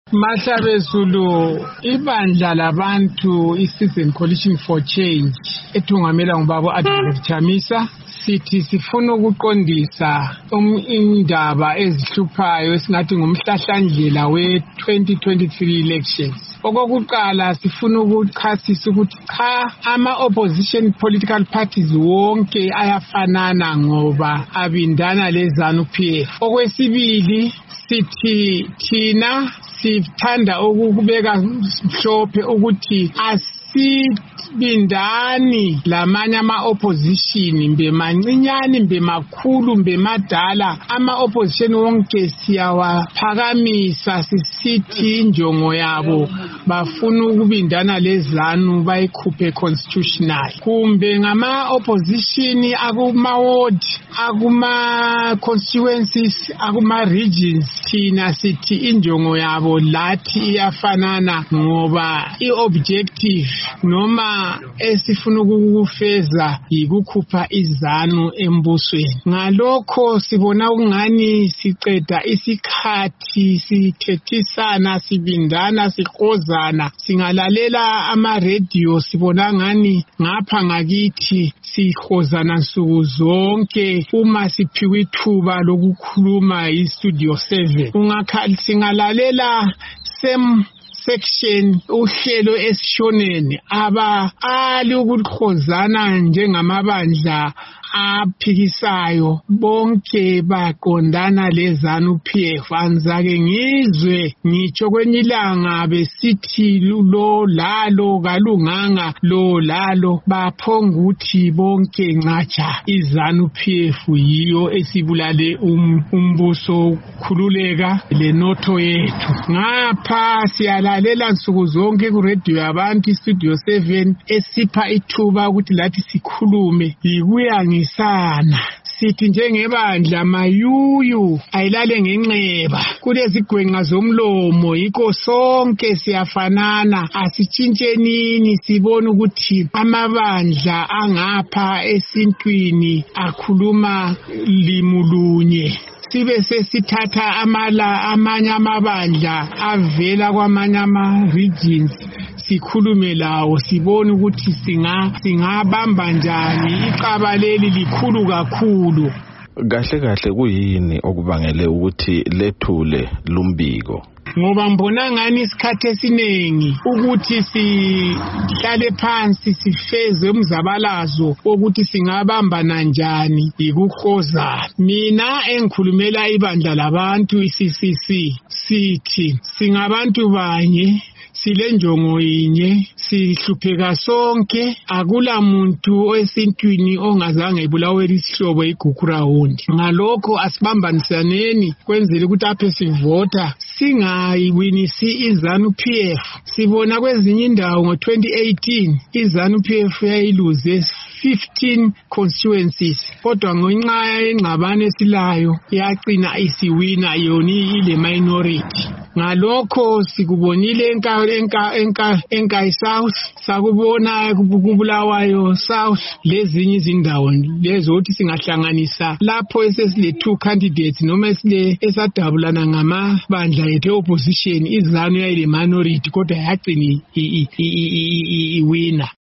Mahlabe Zulu, ibandla labantu iCitizen Coalition for Change ethungamela ngubaba Advocate Chamisa sithi sifuna ukuqondisa indaba ezihluphayo esingathi ngumhlahlandlela we-2023 elections. Okokuqala sifuna ukuchasisa ukuthi cha ama-opposition political parties wonke ayafanana ngoba abindana leZANU-PF. Okwesibili sithi thina sithanda ukubeka mhlophe ukuthi asibindani lamanye ama-opposition mbe mancinyane mbe makhulu mbe madala ama-opposition wonke siyawaphakamisa sisithi injongo yabo bafuna ukubindana leZANU bayikhuphe constitutional kumbe ngama-opposition akuma-ward akuma-constituencies akuma-regions thina sithi injongo yabo lathi iyafanana ngoba i-objective noma esifuna ukufeza yikukhupha iZANU embusweni. Ngalokho sibona ukungani siceda isikhathi sithethisana sibindana sikhozana singalalela ama-radio sibona ngani ngapha ngakithi sikhozana nsuku zonke uma siphiwe ithuba lokukhuluma iStudio 7 singalalela same section uhlelo esishoneni ali ukukhozana njengamabandla aphikisayo bonke baqondana leZANU-PF. Anzake ngizwe ngitsho kwenye ilanga besithi lo lalo kalunganga lo lalo baphonga ukuthi bonke ncatsha iZANU-PF yiyo esibulale umbuso khululeka lenotho yethu. Ngapha siyalalela nsuku zonke ku radio yabantu iStudio 7 esipha ithuba ukuthi lathi sikhulume ikuya ngisana sithi njengebandla mayuyu ayilale ngenxeba kulezigwenqa zomlomo yiko sonke siyafanana asitshintshenini sibona ukuthi amabandla angapha esintwini akhuluma limulunye sibe sesithatha amanye amabandla avela kwamanye ama-regions sikhulume lawo sibone ukuthi singabamba njani iqaba leli likhulu kakhulu. Kahle kuyini okubangele ukuthi lethule lumbiko? Ngoba mbona ngani isikhathi esiningi ukuthi sihlale phansi sifeze umzabalazo ukuthi singabambana njani yikukhozana. Mina engikhulumela ibandla labantu iCCC sithi singabantu banye sile njongo yinye sihlupheka sonke akula muntu esintwini ongazange ibulawela isihlobo igugurahundi. Ngalokho asibambanisaneni kwenzele ukuthi aphe sivota singayiwinisi iZANU-PF. Sibona kwezinye indawo ngo-2018 iZANU-PF yayiluze 15 constituencies kodwa ngenxa yengxabano esilayo yagcina isiwina yona ile minority. Ngalokho sikubonile enkayi South sakubona kubulawayo South lezinye izindawo lezo ukuthi singahlanganisa lapho esesile 2 candidates noma esadabulana ngamabandla ethe opposition iZANU yayile minority kodwa yagcina iwina.